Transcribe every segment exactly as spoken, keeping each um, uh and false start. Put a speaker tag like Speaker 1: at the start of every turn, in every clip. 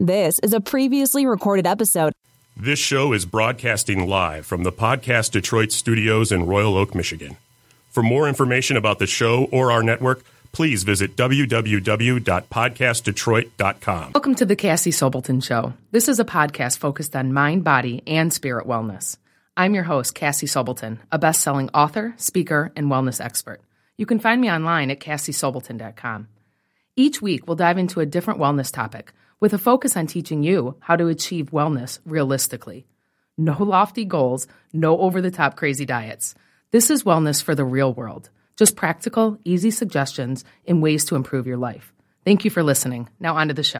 Speaker 1: This is a previously recorded episode.
Speaker 2: This show is broadcasting live from the Podcast Detroit studios in Royal Oak, Michigan. For more information about the show or our network, please visit w w w dot podcast detroit dot com.
Speaker 3: Welcome to the Cassie Sobelton Show. This is a podcast focused on mind, body, and spirit wellness. I'm your host, Cassie Sobelton, a best-selling author, speaker, and wellness expert. You can find me online at cassie sobelton dot com. Each week, we'll dive into a different wellness topic with a focus on teaching you how to achieve wellness realistically. No lofty goals, no over-the-top crazy diets. This is wellness for the real world. Just practical, easy suggestions and ways to improve your life. Thank you for listening. Now on to the show.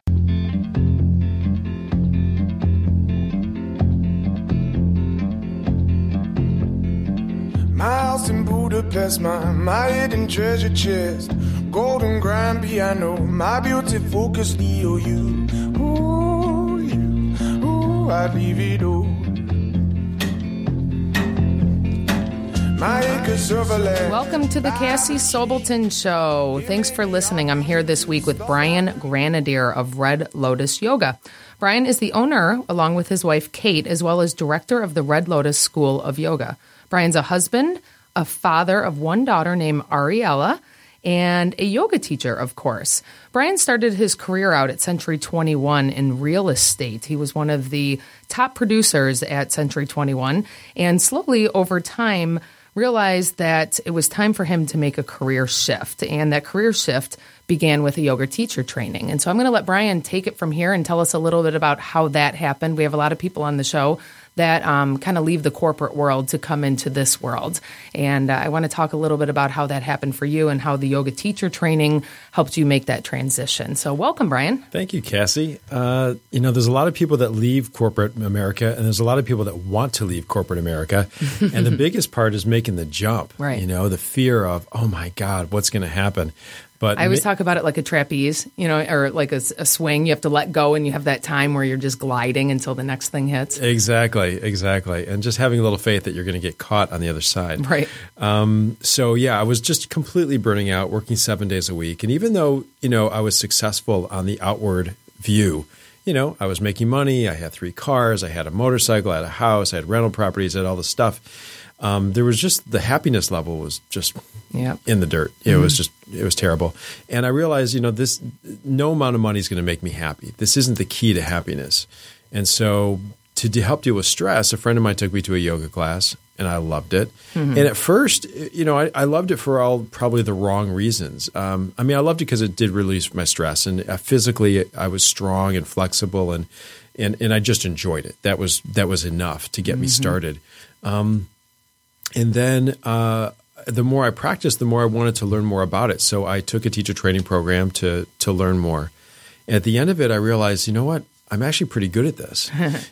Speaker 4: My house in Budapest, my, my hidden treasure chest, golden grand piano, my beauty focus E O U. Ooh, you, ooh, I'd leave it all. My acres of land.
Speaker 3: Welcome to the Cassie Sobelton Show. Thanks for listening. I'm here this week with Brian Grenadier of Red Lotus Yoga. Brian is the owner, along with his wife Kate, as well as director of the Red Lotus School of Yoga. Brian's a husband, a father of one daughter named Ariella, and a yoga teacher, of course. Brian started his career out at Century twenty-one in real estate. He was one of the top producers at Century twenty-one, and slowly over time realized that it was time for him to make a career shift, and that career shift began with a yoga teacher training. And so I'm going to let Brian take it from here and tell us a little bit about how that happened. We have a lot of people on the show that um, kind of leave the corporate world to come into this world. And uh, I want to talk a little bit about how that happened for you and how the yoga teacher training helped you make that transition. So welcome, Brian.
Speaker 5: Thank you, Cassie. Uh, you know, there's a lot of people that leave corporate America, and there's a lot of people that want to leave corporate America. And the biggest part is making the jump.
Speaker 3: Right.
Speaker 5: You know, the fear of, oh my God, what's going to happen? But
Speaker 3: I always talk about it like a trapeze, you know, or like a, a swing. You have to let go, and you have that time where you're just gliding until the next thing hits.
Speaker 5: Exactly, exactly. And just having a little faith that you're going to get caught on the other side.
Speaker 3: Right.
Speaker 5: Um, so, yeah, I was just completely burning out, working seven days a week. And even though, you know, I was successful on the outward view, you know, I was making money. I had three cars. I had a motorcycle. I had a house. I had rental properties. I had all this stuff. Um, there was just the happiness level was just
Speaker 3: yep.
Speaker 5: in the dirt. It mm-hmm. was just it was terrible. And I realized, you know, this no amount of money is going to make me happy. This isn't the key to happiness. And so to, to help deal with stress, a friend of mine took me to a yoga class, and I loved it. Mm-hmm. And at first, you know, I, I loved it for all probably the wrong reasons. Um, I mean, I loved it because it did release my stress, and uh, physically I was strong and flexible, and and and I just enjoyed it. That was that was enough to get mm-hmm. me started. Um, And then uh, the more I practiced, the more I wanted to learn more about it. So I took a teacher training program to to learn more. And at the end of it, I realized, you know what? I'm actually pretty good at this.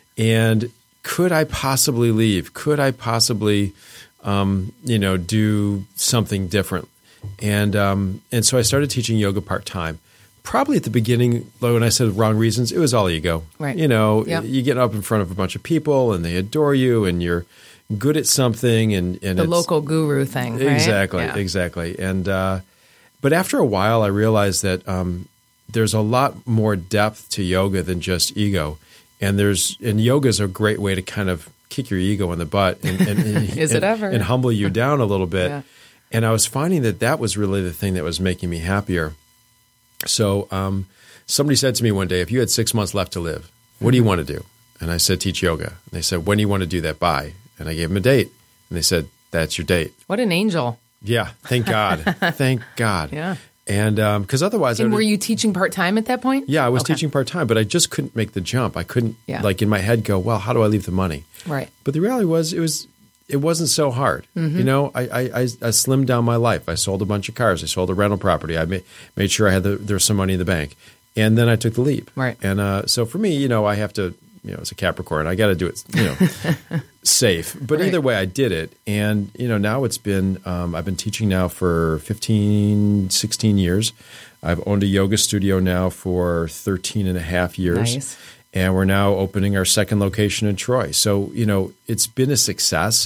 Speaker 5: And could I possibly leave? Could I possibly, um, you know, do something different? And um, and so I started teaching yoga part-time. Probably at the beginning, when I said wrong reasons, it was all ego.
Speaker 3: Right.
Speaker 5: You know,
Speaker 3: yep.
Speaker 5: you get up in front of a bunch of people, and they adore you, and you're good at something, and, and
Speaker 3: the
Speaker 5: it's,
Speaker 3: local guru thing, right?
Speaker 5: Exactly,
Speaker 3: yeah.
Speaker 5: exactly. And uh, but after a while, I realized that um, there's a lot more depth to yoga than just ego, and there's and yoga is a great way to kind of kick your ego in the butt, and, and, and
Speaker 3: is
Speaker 5: and,
Speaker 3: it ever?
Speaker 5: and humble you down a little bit.
Speaker 3: Yeah.
Speaker 5: And I was finding that that was really the thing that was making me happier. So um, somebody said to me one day, "If you had six months left to live, what do you want to do?" And I said, "Teach yoga." And they said, "When do you want to do that by?" And I gave them a date, and they said, "That's your date."
Speaker 3: What an angel!
Speaker 5: Yeah, thank God, thank God.
Speaker 3: Yeah,
Speaker 5: and because um, otherwise,
Speaker 3: and
Speaker 5: I
Speaker 3: were you teaching part time at that point?
Speaker 5: Yeah, I was
Speaker 3: okay.
Speaker 5: teaching part time, but I just couldn't make the jump. I couldn't,
Speaker 3: yeah.
Speaker 5: like in my head, go, "Well, how do I leave the money?"
Speaker 3: Right.
Speaker 5: But the reality was, it was, it wasn't so hard. Mm-hmm. You know, I, I, I, I slimmed down my life. I sold a bunch of cars. I sold a rental property. I made made sure I had the, there was some money in the bank, and then I took the leap.
Speaker 3: Right.
Speaker 5: And uh, so for me, you know, I have to. You know, as a Capricorn, I got to do it, you know, safe. But
Speaker 3: right.
Speaker 5: either way, I did it. And, you know, now it's been, um, I've been teaching now for fifteen, sixteen years. I've owned a yoga studio now for thirteen and a half years.
Speaker 3: Nice.
Speaker 5: And we're now opening our second location in Troy. So, you know, it's been a success.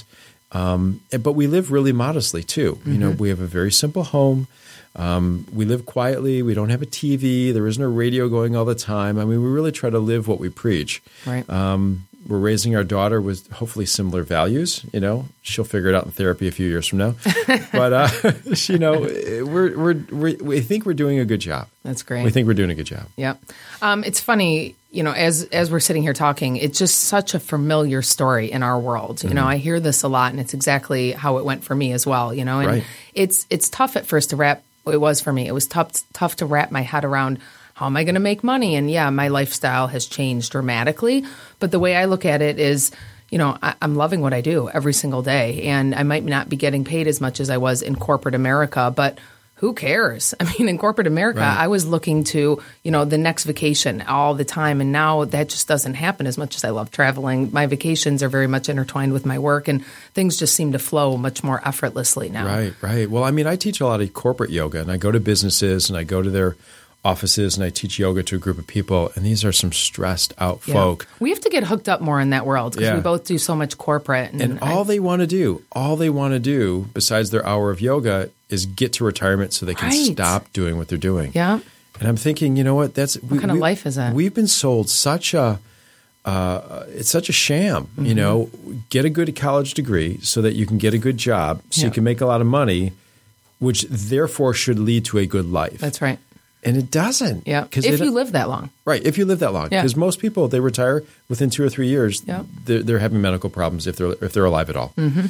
Speaker 5: Um, but we live really modestly too. Mm-hmm. You know, we have a very simple home. Um, we live quietly. We don't have a T V. There isn't a radio going all the time. I mean, we really try to live what we preach.
Speaker 3: Right.
Speaker 5: Um, we're raising our daughter with hopefully similar values. You know, she'll figure it out in therapy a few years from now. But uh, you know, we're, we're we're we think we're doing a good job.
Speaker 3: That's great.
Speaker 5: We think we're doing a good job.
Speaker 3: Yep. Um, it's funny, you know, as as we're sitting here talking, it's just such a familiar story in our world. You mm-hmm. know, I hear this a lot, and it's exactly how it went for me as well. You know, and
Speaker 5: right.
Speaker 3: it's it's tough at first to wrap. It was for me. It was tough tough to wrap my head around. How am I going to make money? And yeah, my lifestyle has changed dramatically. But the way I look at it is, you know, I, I'm loving what I do every single day. And I might not be getting paid as much as I was in corporate America, but who cares? I mean, in corporate America, right. I was looking to, you know, the next vacation all the time. And now that just doesn't happen as much as I love traveling. My vacations are very much intertwined with my work, and things just seem to flow much more effortlessly now.
Speaker 5: Right, right. Well, I mean, I teach a lot of corporate yoga, and I go to businesses and I go to their offices and I teach yoga to a group of people, and these are some stressed out
Speaker 3: yeah.
Speaker 5: folk.
Speaker 3: We have to get hooked up more in that world because
Speaker 5: yeah.
Speaker 3: we both do so much corporate.
Speaker 5: And, and all I, they want to do, all they want to do besides their hour of yoga is get to retirement so they can
Speaker 3: right.
Speaker 5: stop doing what they're doing.
Speaker 3: Yeah.
Speaker 5: And I'm thinking, you know what? That's
Speaker 3: what
Speaker 5: we,
Speaker 3: kind of
Speaker 5: we,
Speaker 3: life is that?
Speaker 5: We've been sold such a uh, it's such a sham. Mm-hmm. You know, get a good college degree so that you can get a good job, so
Speaker 3: yeah.
Speaker 5: you can make a lot of money, which therefore should lead to a good life.
Speaker 3: That's right.
Speaker 5: And it doesn't.
Speaker 3: Yeah. If you live that long.
Speaker 5: Right. If you live that long.
Speaker 3: Yeah.
Speaker 5: Because most people, they retire within two or three years.
Speaker 3: Yeah.
Speaker 5: They're, they're having medical problems if they're if they're alive at all.
Speaker 3: Mm-hmm.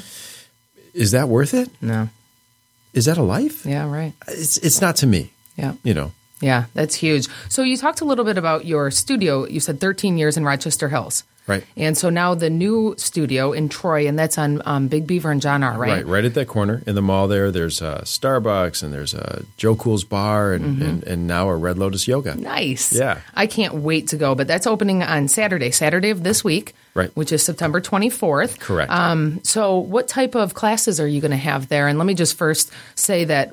Speaker 5: Is that worth it?
Speaker 3: No.
Speaker 5: Is that a life?
Speaker 3: Yeah, right.
Speaker 5: It's it's not to me.
Speaker 3: Yeah.
Speaker 5: You know.
Speaker 3: Yeah, that's huge. So you talked a little bit about your studio. You said thirteen years in Rochester Hills.
Speaker 5: Right.
Speaker 3: And so now the new studio in Troy, and that's on um, Big Beaver and John R., right?
Speaker 5: Right, right at that corner in the mall there. There's a Starbucks and there's a Joe Cool's Bar and, mm-hmm. and, and now a Red Lotus Yoga.
Speaker 3: Nice.
Speaker 5: Yeah.
Speaker 3: I can't wait to go, but that's opening on Saturday, Saturday of this week,
Speaker 5: right.
Speaker 3: which is September twenty-fourth.
Speaker 5: Correct.
Speaker 3: Um, so what type of classes are you going to have there? And let me just first say that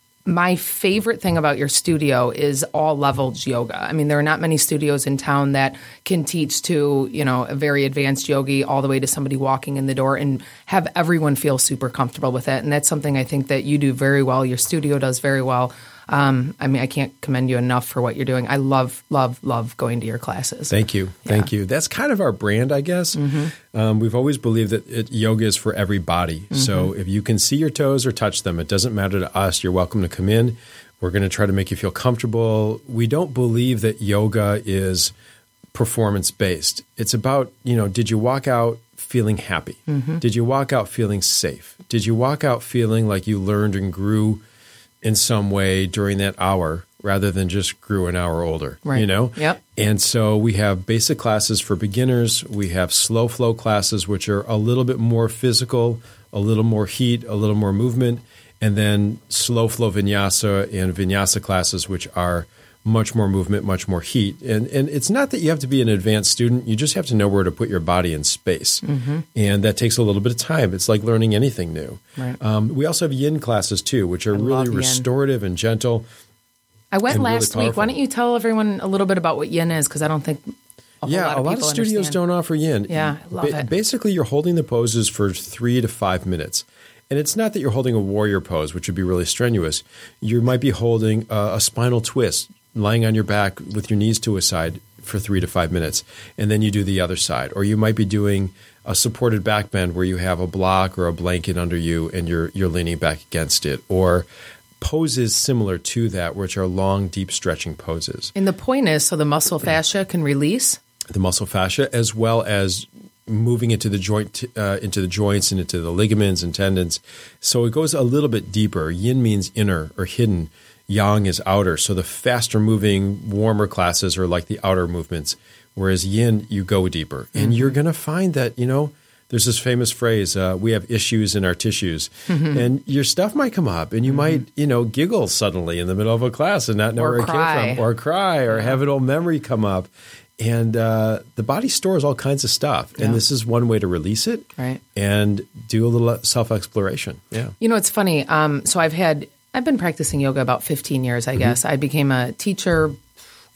Speaker 3: my favorite thing about your studio is all levels yoga. I mean, there are not many studios in town that can teach to, you know, a very advanced yogi all the way to somebody walking in the door and have everyone feel super comfortable with it. And that's something I think that you do very well. Your studio does very well. Um, I mean, I can't commend you enough for what you're doing. I love, love, love going to your classes.
Speaker 5: Thank you.
Speaker 3: Yeah.
Speaker 5: Thank you. That's kind of our brand, I guess. Mm-hmm. Um, we've always believed that it, yoga is for every body. Mm-hmm. So if you can see your toes or touch them, it doesn't matter to us. You're welcome to come in. We're going to try to make you feel comfortable. We don't believe that yoga is performance-based. It's about, you know, did you walk out feeling happy? Mm-hmm. Did you walk out feeling safe? Did you walk out feeling like you learned and grew in some way during that hour rather than just grew an hour older,
Speaker 3: right.
Speaker 5: you know?
Speaker 3: Yep.
Speaker 5: And so we have basic classes for beginners. We have slow flow classes, which are a little bit more physical, a little more heat, a little more movement, and then slow flow vinyasa and vinyasa classes, which are much more movement, much more heat. And and it's not that you have to be an advanced student. You just have to know where to put your body in space. Mm-hmm. And that takes a little bit of time. It's like learning anything new.
Speaker 3: Right.
Speaker 5: Um, we also have yin classes, too, which are
Speaker 3: I
Speaker 5: really restorative and gentle.
Speaker 3: I went
Speaker 5: and
Speaker 3: last
Speaker 5: really
Speaker 3: week. Why don't you tell everyone a little bit about what yin is? Because I don't think a whole
Speaker 5: yeah,
Speaker 3: lot of
Speaker 5: a lot of
Speaker 3: people
Speaker 5: studios
Speaker 3: understand.
Speaker 5: don't offer yin.
Speaker 3: Yeah, I love
Speaker 5: ba-
Speaker 3: it.
Speaker 5: Basically, you're holding the poses for three to five minutes. And it's not that you're holding a warrior pose, which would be really strenuous. You might be holding a, a spinal twist, lying on your back with your knees to a side for three to five minutes, and then you do the other side. Or you might be doing a supported back bend where you have a block or a blanket under you and you're you're leaning back against it. Or poses similar to that, which are long, deep stretching poses.
Speaker 3: And the point is so the muscle fascia can release?
Speaker 5: The muscle fascia, as well as moving into the joint, uh, into the joints and into the ligaments and tendons. So it goes a little bit deeper. Yin means inner or hidden. Yang is outer. So the faster moving, warmer classes are like the outer movements, whereas yin, you go deeper. Mm-hmm. And you're going to find that, you know, there's this famous phrase, uh, we have issues in our tissues. Mm-hmm. And your stuff might come up and you mm-hmm. might, you know, giggle suddenly in the middle of a class and not know
Speaker 3: or
Speaker 5: where
Speaker 3: cry.
Speaker 5: it came from. Or cry or
Speaker 3: yeah.
Speaker 5: have an old memory come up. And uh, the body stores all kinds of stuff. And
Speaker 3: yeah.
Speaker 5: this is one way to release it
Speaker 3: right.
Speaker 5: and do a little self-exploration. Yeah.
Speaker 3: You know, it's funny. Um, so I've had, I've been practicing yoga about fifteen years, I mm-hmm. guess. I became a teacher,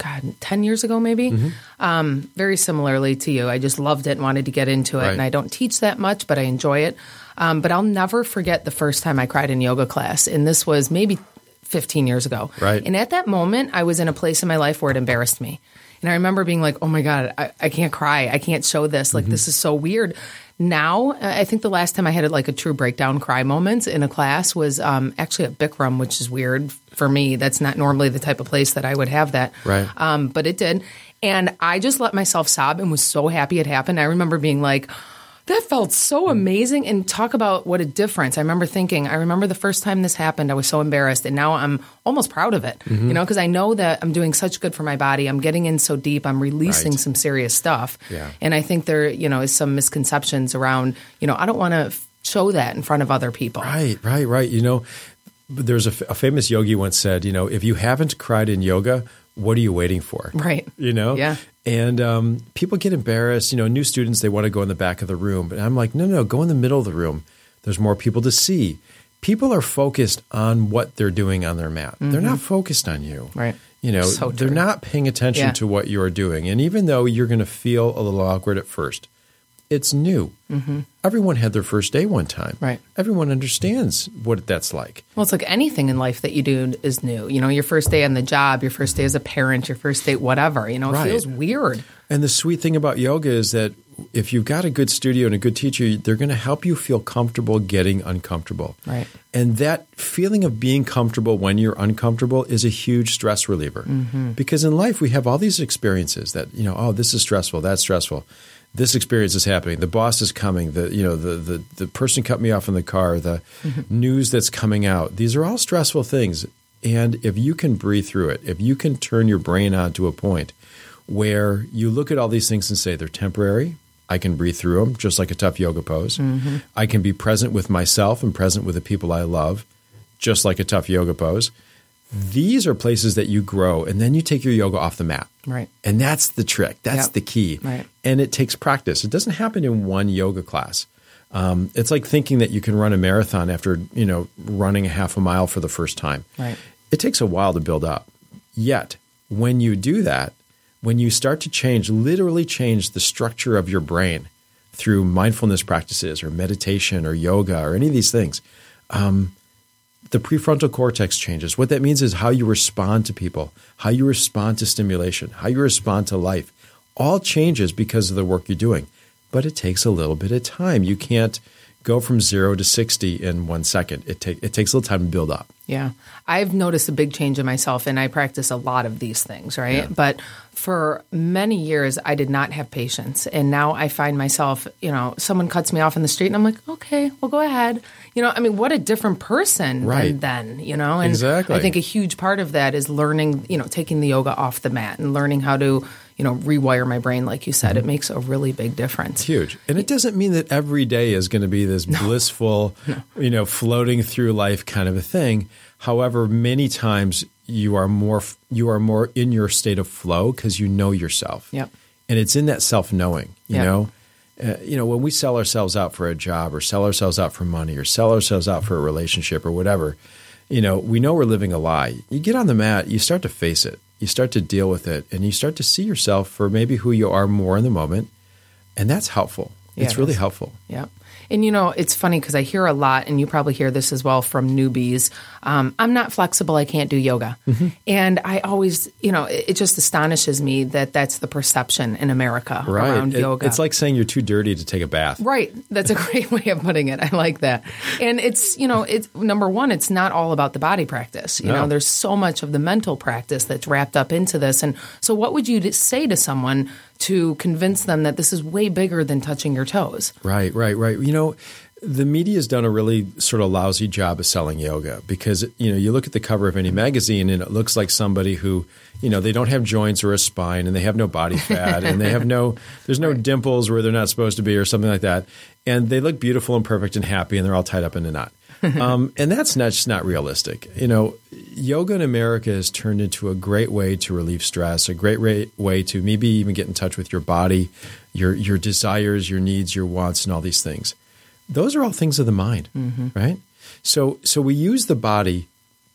Speaker 3: God, ten years ago, maybe.
Speaker 5: Mm-hmm.
Speaker 3: Um, very similarly to you. I just loved it and wanted to get into it.
Speaker 5: Right.
Speaker 3: And I don't teach that much, but I enjoy it. Um, but I'll never forget the first time I cried in yoga class. And this was maybe fifteen years ago.
Speaker 5: Right.
Speaker 3: And at that moment, I was in a place in my life where it embarrassed me. And I remember being like, oh my God, I, I can't cry. I can't show this. Like, mm-hmm. this is so weird. Now, I think the last time I had like a true breakdown cry moment in a class was um, actually at Bikram, which is weird for me. That's not normally the type of place that I would have that.
Speaker 5: Right.
Speaker 3: Um, but it did. And I just let myself sob and was so happy it happened. I remember being like, that felt so amazing. And talk about what a difference. I remember thinking, I remember the first time this happened, I was so embarrassed. And now I'm almost proud of it, mm-hmm. you know, because I know that I'm doing such good for my body. I'm getting in so deep. I'm releasing
Speaker 5: right.
Speaker 3: some serious stuff.
Speaker 5: Yeah.
Speaker 3: And I think there, you know, is some misconceptions around, you know, I don't want to f- show that in front of other people.
Speaker 5: Right, right, right. You know, there's a, f- a famous yogi once said, you know, if you haven't cried in yoga, what are you waiting for?
Speaker 3: Right.
Speaker 5: You know?
Speaker 3: Yeah.
Speaker 5: And um, people get embarrassed. You know, new students, they want to go in the back of the room. But I'm like, no, no, go in the middle of the room. There's more people to see. People are focused on what they're doing on their mat. Mm-hmm. They're not focused on you.
Speaker 3: Right.
Speaker 5: You know,
Speaker 3: so
Speaker 5: they're
Speaker 3: true.
Speaker 5: not paying attention
Speaker 3: yeah.
Speaker 5: to what you're doing. And even though you're going to feel a little awkward at first, it's new. Mm-hmm. Everyone had their first day one time.
Speaker 3: Right.
Speaker 5: Everyone understands what that's like.
Speaker 3: Well, it's like anything in life that you do is new. You know, your first day on the job, your first day as a parent, your first day, whatever. You know, it
Speaker 5: right.
Speaker 3: feels weird.
Speaker 5: And the sweet thing about yoga is that if you've got a good studio and a good teacher, they're going to help you feel comfortable getting uncomfortable.
Speaker 3: Right.
Speaker 5: And that feeling of being comfortable when you're uncomfortable is a huge stress reliever. Mm-hmm. Because in life, we have all these experiences that, you know, oh, this is stressful, that's stressful. This experience is happening. The boss is coming. The you know the the, the person cut me off in the car. The mm-hmm. news that's coming out. These are all stressful things. And if you can breathe through it, if you can turn your brain on to a point where you look at all these things and say they're temporary, I can breathe through them just like a tough yoga pose. Mm-hmm. I can be present with myself and present with the people I love, just like a tough yoga pose. These are places that you grow, and then you take your yoga off the mat.
Speaker 3: Right.
Speaker 5: And that's the trick. That's
Speaker 3: yep.
Speaker 5: the key.
Speaker 3: Right.
Speaker 5: And it takes practice. It doesn't happen in one yoga class. Um, it's like thinking that you can run a marathon after, you know, running a half a mile for the first time.
Speaker 3: Right.
Speaker 5: It takes a while to build up. Yet, when you do that, when you start to change, literally change the structure of your brain through mindfulness practices or meditation or yoga or any of these things, um, the prefrontal cortex changes. What that means is how you respond to people, how you respond to stimulation, how you respond to life, all changes because of the work you're doing. But it takes a little bit of time. You can't go from zero to sixty in one second. It, take, it takes a little time to build up.
Speaker 3: Yeah. I've noticed a big change in myself, and I practice a lot of these things, right?
Speaker 5: Yeah.
Speaker 3: But for many years, I did not have patience. And now I find myself, you know, someone cuts me off in the street, and I'm like, okay, well, go ahead. You know, I mean, what a different person
Speaker 5: right.
Speaker 3: than then, you know? And
Speaker 5: exactly.
Speaker 3: I think a huge part of that is learning, you know, taking the yoga off the mat and learning how to, you know, rewire my brain, like you said. Mm-hmm. It makes a really big difference.
Speaker 5: It's huge. And it doesn't mean that every day is going to be this no. blissful, no. you know, floating through life kind of a thing. However, many times you are more you are more in your state of flow because you know yourself.
Speaker 3: Yep.
Speaker 5: And it's in that self-knowing, you
Speaker 3: yep.
Speaker 5: know. Uh, you know, when we sell ourselves out for a job or sell ourselves out for money or sell ourselves out for a relationship or whatever, you know, we know we're living a lie. You get on the mat, you start to face it. You start to deal with it, and you start to see yourself for maybe who you are more in the moment. And that's helpful.
Speaker 3: Yeah,
Speaker 5: it's
Speaker 3: it
Speaker 5: really
Speaker 3: is.
Speaker 5: helpful.
Speaker 3: Yeah. And, you know, it's funny because I hear a lot, and you probably hear this as well from newbies. Um, I'm not flexible. I can't do yoga. Mm-hmm. And I always, you know, it, it just astonishes me that that's the perception in America
Speaker 5: right.
Speaker 3: around
Speaker 5: it,
Speaker 3: yoga.
Speaker 5: It's like saying you're too dirty to take a bath.
Speaker 3: Right. That's a great way of putting it. I like that. And it's, you know, it's number one, it's not all about the body practice. You
Speaker 5: no.
Speaker 3: know, there's so much of the mental practice that's wrapped up into this. And so what would you say to someone to convince them that this is way bigger than touching your toes?
Speaker 5: Right, right, right. You know, the media has done a really sort of lousy job of selling yoga because, you know, you look at the cover of any magazine and it looks like somebody who, you know, they don't have joints or a spine and they have no body fat and they have no, there's no dimples where they're not supposed to be or something like that. And they look beautiful and perfect and happy and they're all tied up in a knot. um, and that's not, just not realistic. You know, yoga in America has turned into a great way to relieve stress, a great way, way to maybe even get in touch with your body, your your desires, your needs, your wants, and all these things. Those are all things of the mind, mm-hmm. right? So, so we use the body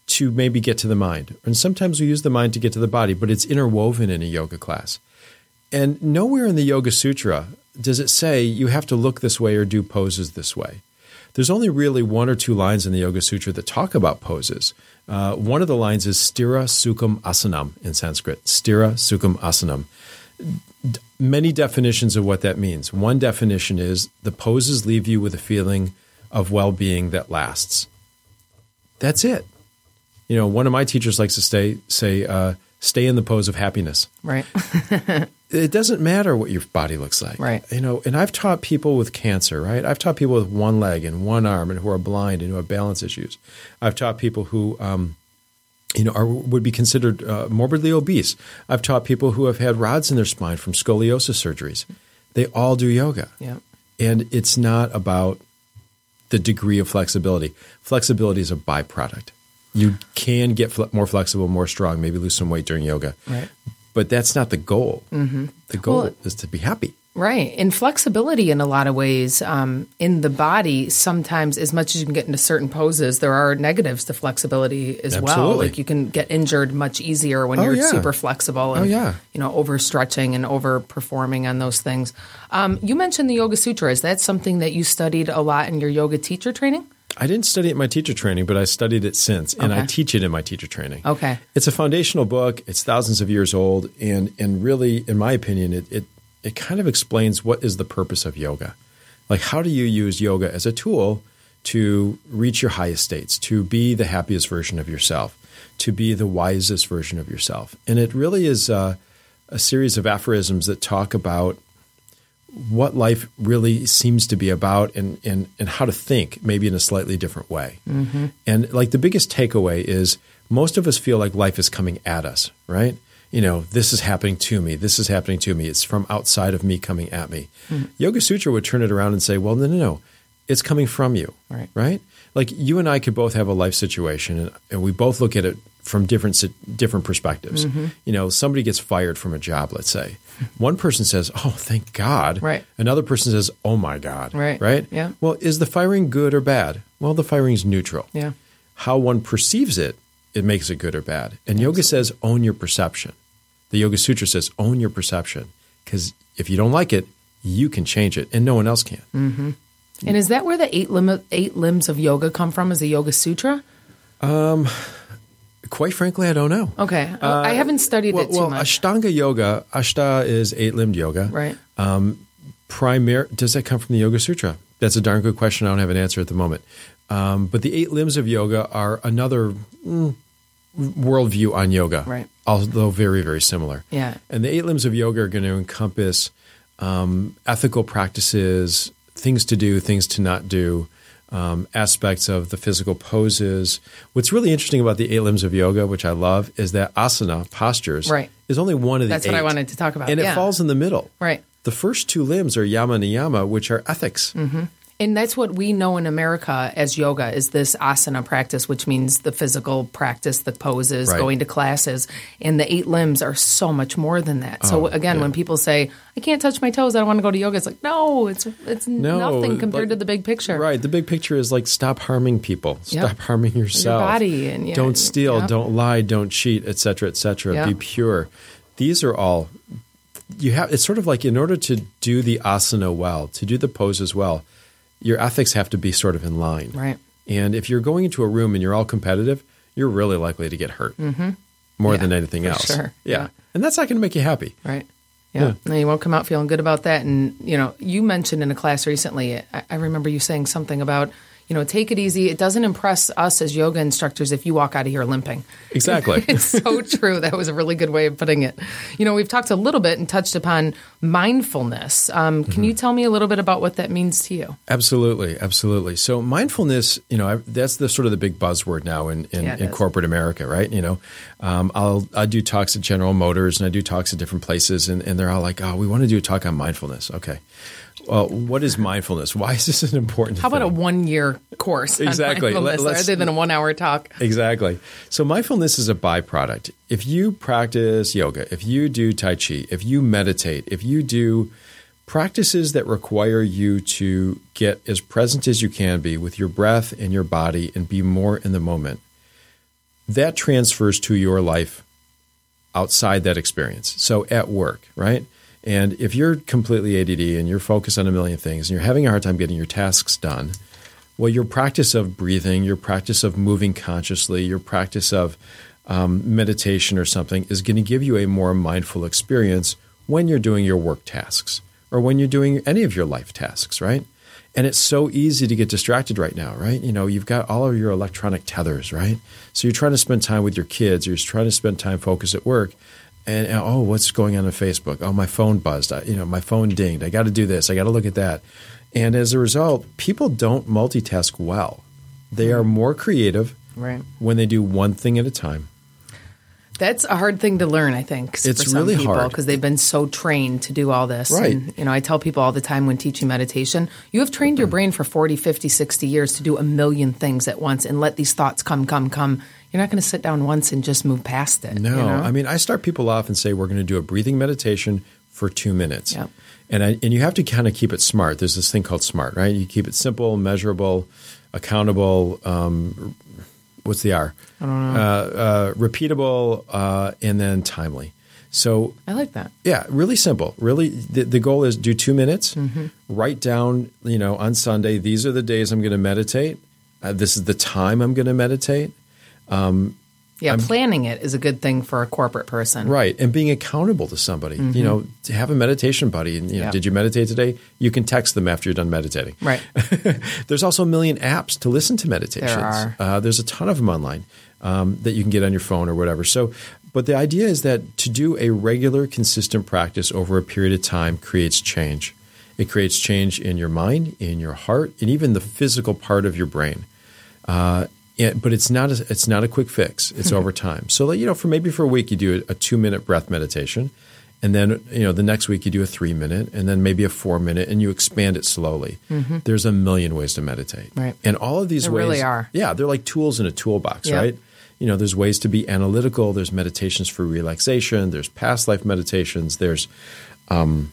Speaker 5: to maybe get to the mind. And sometimes we use the mind to get to the body, but it's interwoven in a yoga class. And nowhere in the Yoga Sutra does it say you have to look this way or do poses this way. There's only really one or two lines in the Yoga Sutra that talk about poses. Uh, one of the lines is Sthira Sukham Asanam in Sanskrit. Sthira Sukham Asanam. D- many definitions of what that means. One definition is the poses leave you with a feeling of well-being that lasts. That's it. You know, one of my teachers likes to stay, say, uh, stay in the pose of happiness.
Speaker 3: Right.
Speaker 5: It doesn't matter what your body looks like.
Speaker 3: Right.
Speaker 5: You know, and I've taught people with cancer, right? I've taught people with one leg and one arm and who are blind and who have balance issues. I've taught people who, um, you know, are, would be considered uh, morbidly obese. I've taught people who have had rods in their spine from scoliosis surgeries. They all do yoga.
Speaker 3: Yeah.
Speaker 5: And it's not about the degree of flexibility. Flexibility is a byproduct. You can get fle- more flexible, more strong, maybe lose some weight during yoga.
Speaker 3: Right.
Speaker 5: But that's not the goal. Mm-hmm. The goal
Speaker 3: Well,
Speaker 5: is to be happy.
Speaker 3: Right. And flexibility in a lot of ways um, in the body, sometimes as much as you can get into certain poses, there are negatives to flexibility as well.
Speaker 5: Absolutely.
Speaker 3: Like you can get injured much easier when
Speaker 5: Oh,
Speaker 3: you're
Speaker 5: yeah.
Speaker 3: super flexible and,
Speaker 5: Oh, yeah.
Speaker 3: you know, overstretching and overperforming on those things. Um, you mentioned the Yoga Sutra. Is that something that you studied a lot in your yoga teacher training?
Speaker 5: I didn't study it in my teacher training, but I studied it since, and
Speaker 3: Okay.
Speaker 5: I teach it in my teacher training.
Speaker 3: Okay.
Speaker 5: It's a foundational book. It's thousands of years old, and and really, in my opinion, it it it kind of explains what is the purpose of yoga. Like, how do you use yoga as a tool to reach your highest states, to be the happiest version of yourself, to be the wisest version of yourself? And it really is uh, a series of aphorisms that talk about what life really seems to be about and, and, and how to think maybe in a slightly different way. Mm-hmm. And like the biggest takeaway is most of us feel like life is coming at us, right? You know, this is happening to me. This is happening to me. It's from outside of me coming at me. Mm-hmm. Yoga Sutra would turn it around and say, well, no, no, no. It's coming from you,
Speaker 3: Right.
Speaker 5: right? Like you and I could both have a life situation and, and we both look at it from different different perspectives. Mm-hmm. You know, somebody gets fired from a job, let's say. One person says, oh, thank God.
Speaker 3: Right.
Speaker 5: Another person says, oh, my God.
Speaker 3: Right.
Speaker 5: Right?
Speaker 3: Yeah.
Speaker 5: Well, is the firing good or bad? Well, the firing is neutral.
Speaker 3: Yeah.
Speaker 5: How one perceives it, it makes it good or bad. And Absolutely. Yoga says, own your perception. The Yoga Sutra says, own your perception. Because if you don't like it, you can change it, and no one else can.
Speaker 3: Mm-hmm. And is that where the eight, lim- eight limbs of yoga come from, is the Yoga Sutra?
Speaker 5: Um, quite frankly, I don't know.
Speaker 3: Okay. Uh, I haven't studied
Speaker 5: well,
Speaker 3: it too
Speaker 5: well,
Speaker 3: much.
Speaker 5: Ashtanga yoga, Ashta is eight-limbed yoga.
Speaker 3: Right.
Speaker 5: Um, primar- does that come from the Yoga Sutra? That's a darn good question. I don't have an answer at the moment. Um, but the eight limbs of yoga are another mm, worldview on yoga,
Speaker 3: right?
Speaker 5: Although very, very similar.
Speaker 3: Yeah.
Speaker 5: And the eight limbs of yoga are going to encompass um, ethical practices, things to do, things to not do, um, aspects of the physical poses. What's really interesting about the eight limbs of yoga, which I love, is that asana, postures,
Speaker 3: right.
Speaker 5: is only one of the
Speaker 3: That's
Speaker 5: eight.
Speaker 3: what I wanted to talk about.
Speaker 5: And
Speaker 3: yeah.
Speaker 5: it falls in the middle.
Speaker 3: Right.
Speaker 5: The first two limbs are yama and niyama, which are ethics.
Speaker 3: Mm-hmm. And that's what we know in America as yoga is this asana practice, which means the physical practice, the poses,
Speaker 5: right.
Speaker 3: going to classes. And the eight limbs are so much more than that. So
Speaker 5: oh,
Speaker 3: again,
Speaker 5: yeah.
Speaker 3: when people say, I can't touch my toes, I don't want to go to yoga, it's like, no, it's it's
Speaker 5: no,
Speaker 3: nothing compared
Speaker 5: like,
Speaker 3: to the big picture.
Speaker 5: Right. The big picture is like stop harming people. Stop
Speaker 3: yep.
Speaker 5: harming yourself.
Speaker 3: Your body. And, yeah,
Speaker 5: don't steal.
Speaker 3: yep.
Speaker 5: Don't lie. Don't cheat, et cetera, et cetera.
Speaker 3: Yep.
Speaker 5: Be pure. These are all you have. It's sort of like in order to do the asana well, to do the poses well, your ethics have to be sort of in line.
Speaker 3: Right.
Speaker 5: And if you're going into a room and you're all competitive, you're really likely to get hurt
Speaker 3: mm-hmm.
Speaker 5: more
Speaker 3: yeah,
Speaker 5: than anything
Speaker 3: for
Speaker 5: else.
Speaker 3: Sure.
Speaker 5: Yeah.
Speaker 3: yeah.
Speaker 5: And that's not going to make you happy.
Speaker 3: Right. Yeah.
Speaker 5: Yeah.
Speaker 3: And you won't come out feeling good about that. And, you know, you mentioned in a class recently, I, I remember you saying something about, you know, take it easy. It doesn't impress us as yoga instructors if you walk out of here limping.
Speaker 5: Exactly.
Speaker 3: It's so true. That was a really good way of putting it. You know, we've talked a little bit and touched upon mindfulness. Um, can mm-hmm. you tell me a little bit about what that means to you?
Speaker 5: Absolutely. Absolutely. So mindfulness, you know, I, that's the sort of the big buzzword now in, in,
Speaker 3: Yeah,
Speaker 5: in
Speaker 3: is.
Speaker 5: corporate America, right? You know, um, I'll, I do talks at General Motors and I do talks at different places and, and they're all like, oh, we want to do a talk on mindfulness. Okay. Well, what is mindfulness? Why is this an important
Speaker 3: How
Speaker 5: thing?
Speaker 3: about a one-year course
Speaker 5: Exactly.
Speaker 3: on mindfulness
Speaker 5: Let,
Speaker 3: rather than a one-hour talk?
Speaker 5: Exactly. So mindfulness is a byproduct. If you practice yoga, if you do Tai Chi, if you meditate, if you do practices that require you to get as present as you can be with your breath and your body and be more in the moment, that transfers to your life outside that experience. So at work, right? And if you're completely A D D and you're focused on a million things and you're having a hard time getting your tasks done, well, your practice of breathing, your practice of moving consciously, your practice of um, meditation or something is going to give you a more mindful experience when you're doing your work tasks or when you're doing any of your life tasks, right? And it's so easy to get distracted right now, right? You know, you've got all of your electronic tethers, right? So you're trying to spend time with your kids, or you're trying to spend time focused at work, and, and oh, what's going on on Facebook? Oh, my phone buzzed. I, you know, my phone dinged. I got to do this. I got to look at that. And as a result, people don't multitask well. They are more creative
Speaker 3: right.
Speaker 5: when they do one thing at a time.
Speaker 3: That's a hard thing to learn, I think,
Speaker 5: it's
Speaker 3: for some
Speaker 5: really
Speaker 3: people,
Speaker 5: hard
Speaker 3: because they've been so trained to do all this.
Speaker 5: Right.
Speaker 3: And, you know, I tell people all the time when teaching meditation, you have trained your brain for forty, fifty, sixty years to do a million things at once and let these thoughts come, come, come. You're not going to sit down once and just move past it.
Speaker 5: No.
Speaker 3: You know?
Speaker 5: I mean, I start people off and say, we're going to do a breathing meditation for two minutes.
Speaker 3: Yep.
Speaker 5: And I, and you have to kind of keep it smart. There's this thing called SMART, right? You keep it simple, measurable, accountable, um, what's the R?
Speaker 3: I don't know.
Speaker 5: Uh, uh, repeatable, uh, and then timely. So
Speaker 3: I like that.
Speaker 5: yeah, really simple. Really, the, the goal is do two minutes.
Speaker 3: Mm-hmm.
Speaker 5: Write down, you know, on Sunday, these are the days I'm going to meditate. Uh, this is the time I'm going to meditate. Um,
Speaker 3: Yeah,
Speaker 5: I'm-
Speaker 3: planning it is a good thing for a corporate person.
Speaker 5: Right. And being accountable to somebody, you know, to have a meditation buddy. And, you know,
Speaker 3: Yeah.
Speaker 5: did you meditate today? You can text them after you're done meditating.
Speaker 3: Right.
Speaker 5: There's also a million apps to listen to meditations.
Speaker 3: There are.
Speaker 5: Uh, there's a ton of them online um, that you can get on your phone or whatever. So, but the idea is that to do a regular, consistent practice over a period of time creates change. It creates change in your mind, in your heart, and even the physical part of your brain. Uh, and, but it's not a, it's not a quick fix. It's over time. So, you know, for maybe for a week you do a, a two minute breath meditation, and then you know the next week you do a three minute, and then maybe a four minute, and you expand it slowly. Mm-hmm. There's a million ways to meditate,
Speaker 3: Right.
Speaker 5: and all of these
Speaker 3: There
Speaker 5: ways
Speaker 3: really are.
Speaker 5: Yeah, they're like tools in a toolbox,
Speaker 3: Yep.
Speaker 5: right? You know, there's ways to be analytical. There's meditations for relaxation. There's past life meditations. There's um,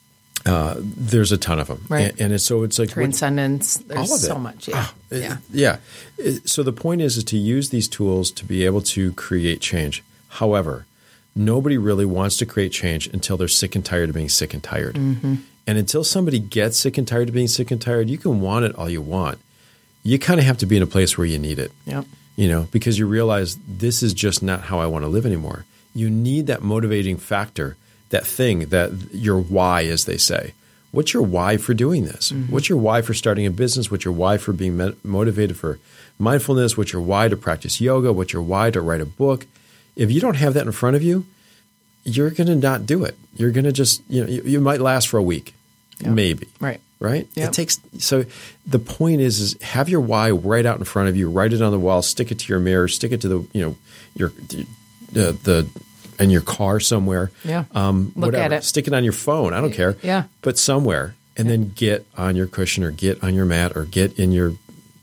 Speaker 5: uh, there's a ton of them,
Speaker 3: Right.
Speaker 5: and, and it's, so it's like what-
Speaker 3: Transcendence. There's
Speaker 5: all of it.
Speaker 3: so much. Yeah.
Speaker 5: Ah, it-
Speaker 3: yeah.
Speaker 5: yeah. It- So the point is, is to use these tools to be able to create change. However, nobody really wants to create change until they're sick and tired of being sick and tired.
Speaker 3: Mm-hmm.
Speaker 5: And until somebody gets sick and tired of being sick and tired, you can want it all you want. You kind of have to be in a place where you need it.
Speaker 3: Yep.
Speaker 5: You know, because you realize this is just not how I want to live anymore. You need that motivating factor, that thing, that your why, as they say. What's your why for doing this? Mm-hmm. What's your why for starting a business? What's your why for being me- motivated for mindfulness? What's your why to practice yoga? What's your why to write a book? If you don't have that in front of you, you're going to not do it. You're going to just, you know, you, you might last for a week,
Speaker 3: Yep.
Speaker 5: maybe.
Speaker 3: Right.
Speaker 5: Right?
Speaker 3: Yep.
Speaker 5: It takes so the point is is have your why right out in front of you, write it on the wall, stick it to your mirror, stick it to the, you know, your the the in your car somewhere.
Speaker 3: Yeah.
Speaker 5: Um
Speaker 3: Look
Speaker 5: whatever.
Speaker 3: at it.
Speaker 5: Stick it on your phone. I don't care.
Speaker 3: Yeah.
Speaker 5: But somewhere, and then get on your cushion or get on your mat or get in your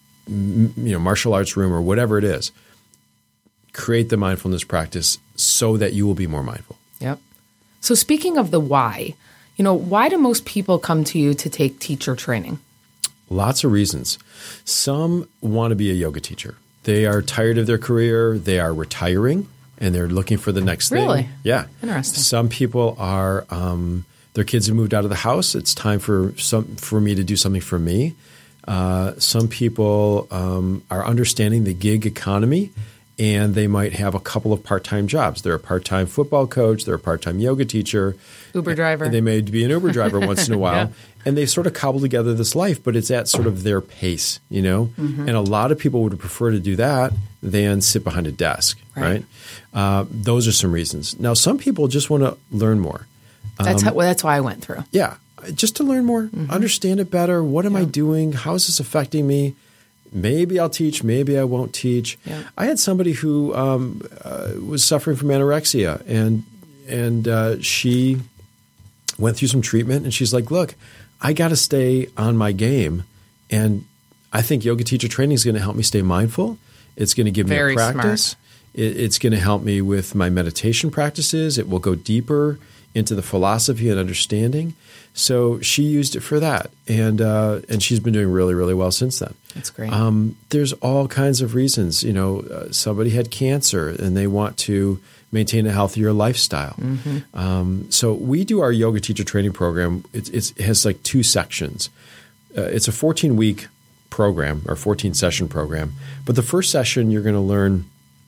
Speaker 5: you know martial arts room or whatever it is. Create the mindfulness practice so that you will be more mindful.
Speaker 3: Yep. So speaking of the why, you know, why do most people come to you to take teacher training?
Speaker 5: Lots of reasons. Some want to be a yoga teacher. They are tired of their career. They are retiring, and they're looking for the next
Speaker 3: Really?
Speaker 5: thing. Yeah.
Speaker 3: Interesting.
Speaker 5: Some people are um, their kids have moved out of the house. It's time for some for me to do something for me. Uh, some people um, are understanding the gig economy, and they might have a couple of part-time jobs. They're a part-time football coach. They're a part-time yoga teacher.
Speaker 3: Uber driver.
Speaker 5: And they may be an Uber driver once in a while.
Speaker 3: Yeah.
Speaker 5: And they sort of cobble together this life, but it's at sort of their pace, you know?
Speaker 3: Mm-hmm.
Speaker 5: And a lot of people would prefer to do that than sit behind a desk,
Speaker 3: Right.
Speaker 5: right? Uh, those are some reasons. Now, some people just want to learn more.
Speaker 3: That's
Speaker 5: Um,
Speaker 3: how, well, that's why I went through.
Speaker 5: Yeah, just to learn more,
Speaker 3: Mm-hmm.
Speaker 5: understand it better. What am I doing? How is this affecting me? Maybe I'll teach. Maybe I won't teach.
Speaker 3: Yeah.
Speaker 5: I had somebody who um, uh, was suffering from anorexia, and and uh, she went through some treatment, and she's like, "Look, I got to stay on my game, and I think yoga teacher training is going to help me stay mindful. It's going to give
Speaker 3: Very
Speaker 5: me a practice. It, it's going to help me with my meditation practices. It will go deeper into the philosophy and understanding. So she used it for that, and uh, and she's been doing really, really well since then.
Speaker 3: That's great.
Speaker 5: Um, there's all kinds of reasons. You know, uh, somebody had cancer and they want to maintain a healthier lifestyle. Mm-hmm. Um, so we do our yoga teacher training program. It's, it's, it has like two sections. Uh, it's a fourteen-week program or fourteen-session program. But the first session, you're going to learn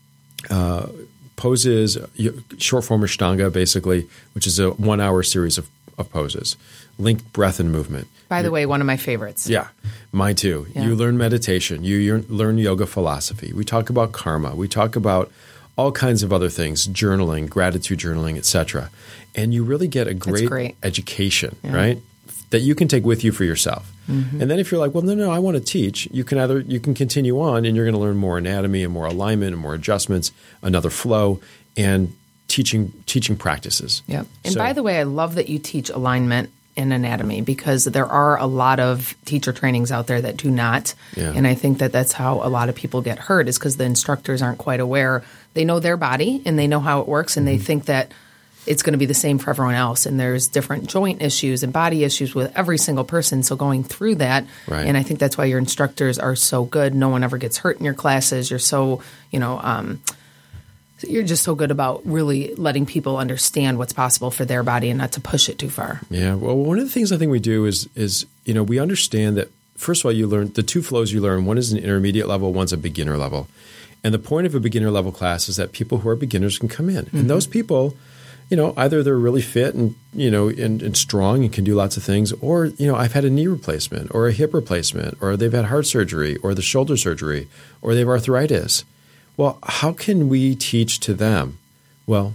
Speaker 5: uh, poses, short form Ashtanga, basically, which is a one-hour series of, of poses, linked breath and movement.
Speaker 3: By the way, one of my favorites.
Speaker 5: Yeah, mine too.
Speaker 3: Yeah.
Speaker 5: You learn meditation. You, you learn yoga philosophy. We talk about karma. We talk about all kinds of other things, journaling, gratitude journaling, et cetera. And you really get a great,
Speaker 3: great.
Speaker 5: education,
Speaker 3: Yeah.
Speaker 5: right, that you can take with you for yourself. Mm-hmm. And then if you're like, well, no, no, I want to teach, you can either you can continue on and you're going to learn more anatomy and more alignment and more adjustments, another flow, and teaching teaching practices.
Speaker 3: Yep. And
Speaker 5: So-
Speaker 3: by the way, I love that you teach alignment in anatomy because there are a lot of teacher trainings out there that do not.
Speaker 5: Yeah.
Speaker 3: And I think that that's how a lot of people get hurt is because the instructors aren't quite aware. They know their body and they know how it works and
Speaker 5: Mm-hmm.
Speaker 3: they think that it's going to be the same for everyone else. And there's different joint issues and body issues with every single person. So going through that,
Speaker 5: Right.
Speaker 3: and I think that's why your instructors are so good. No one ever gets hurt in your classes. You're so, you know, um, you're just so good about really letting people understand what's possible for their body and not to push it too far.
Speaker 5: Yeah. Well, one of the things I think we do is, is you know, we understand that, first of all, you learn the two flows you learn. One is an intermediate level, one's a beginner level. And the point of a beginner level class is that people who are beginners can come in. Mm-hmm. And those people, you know, either they're really fit and, you know, and, and strong and can do lots of things, or, you know, I've had a knee replacement or a hip replacement, or they've had heart surgery or the shoulder surgery, or they have arthritis. Well, how can we teach to them? Well,